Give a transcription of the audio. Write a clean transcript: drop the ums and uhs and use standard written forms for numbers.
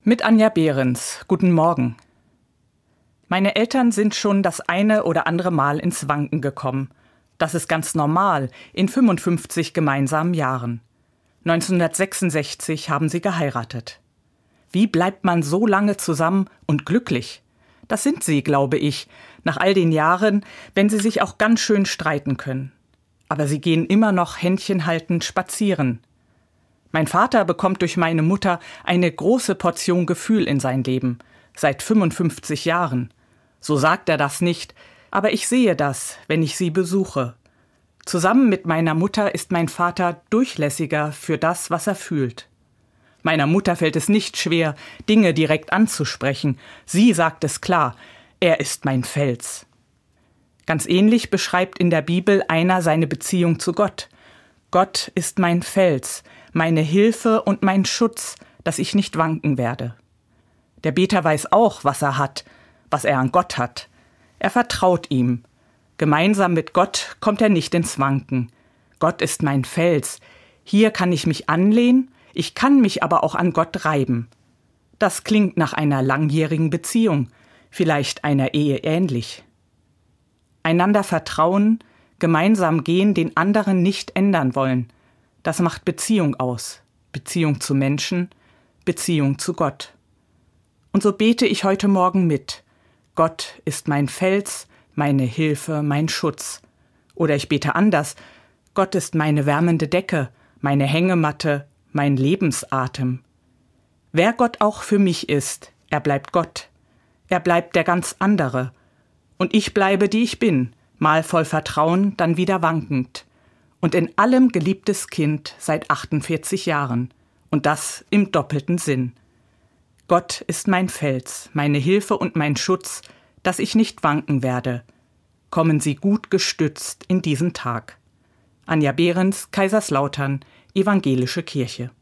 Mit Anja Behrens. Guten Morgen. Meine Eltern sind schon das eine oder andere Mal ins Wanken gekommen. Das ist ganz normal in 55 gemeinsamen Jahren. 1966 haben sie geheiratet. Wie bleibt man so lange zusammen und glücklich? Das sind sie, glaube ich, nach all den Jahren, wenn sie sich auch ganz schön streiten können. Aber sie gehen immer noch händchenhaltend spazieren. Mein Vater bekommt durch meine Mutter eine große Portion Gefühl in sein Leben, seit 55 Jahren. So sagt er das nicht, aber ich sehe das, wenn ich sie besuche. Zusammen mit meiner Mutter ist mein Vater durchlässiger für das, was er fühlt. Meiner Mutter fällt es nicht schwer, Dinge direkt anzusprechen. Sie sagt es klar, er ist mein Fels. Ganz ähnlich beschreibt in der Bibel einer seine Beziehung zu Gott. Gott ist mein Fels, meine Hilfe und mein Schutz, dass ich nicht wanken werde. Der Beter weiß auch, was er hat, was er an Gott hat. Er vertraut ihm. Gemeinsam mit Gott kommt er nicht ins Wanken. Gott ist mein Fels. Hier kann ich mich anlehnen, ich kann mich aber auch an Gott reiben. Das klingt nach einer langjährigen Beziehung, vielleicht einer Ehe ähnlich. Einander vertrauen, gemeinsam gehen, den anderen nicht ändern wollen. Das macht Beziehung aus. Beziehung zu Menschen, Beziehung zu Gott. Und so bete ich heute Morgen mit. Gott ist mein Fels, meine Hilfe, mein Schutz. Oder ich bete anders. Gott ist meine wärmende Decke, meine Hängematte, mein Lebensatem. Wer Gott auch für mich ist, er bleibt Gott. Er bleibt der ganz andere. Und ich bleibe, die ich bin, mal voll Vertrauen, dann wieder wankend. Und in allem geliebtes Kind seit 48 Jahren. Und das im doppelten Sinn. Gott ist mein Fels, meine Hilfe und mein Schutz, dass ich nicht wanken werde. Kommen Sie gut gestützt in diesen Tag. Anja Behrens, Kaiserslautern, Evangelische Kirche.